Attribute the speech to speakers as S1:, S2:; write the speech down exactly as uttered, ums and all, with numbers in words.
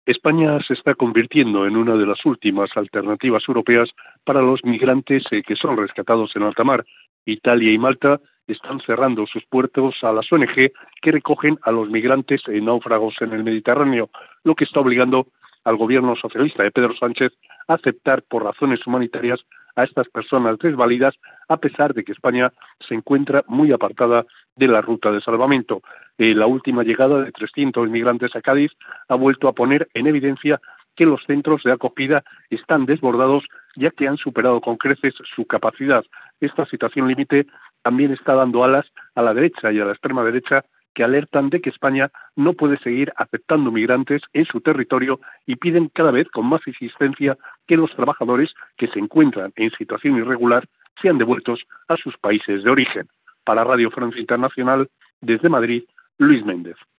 S1: España se está convirtiendo en una de las últimas alternativas europeas para los migrantes eh, que son rescatados en alta mar. Italia y Malta están cerrando sus puertos a las O N G que recogen a los migrantes eh, náufragos en el Mediterráneo, lo que está obligando al gobierno socialista de Pedro Sánchez a aceptar por razones humanitarias a estas personas desvalidas, a pesar de que España se encuentra muy apartada de la ruta de salvamento. Eh, la última llegada de trescientos migrantes a Cádiz ha vuelto a poner en evidencia que los centros de acogida están desbordados, ya que han superado con creces su capacidad. Esta situación límite también está dando alas a la derecha y a la extrema derecha, que alertan de que España no puede seguir aceptando migrantes en su territorio y piden cada vez con más insistencia que los trabajadores que se encuentran en situación irregular sean devueltos a sus países de origen. Para Radio Francia Internacional, desde Madrid, Luis Méndez.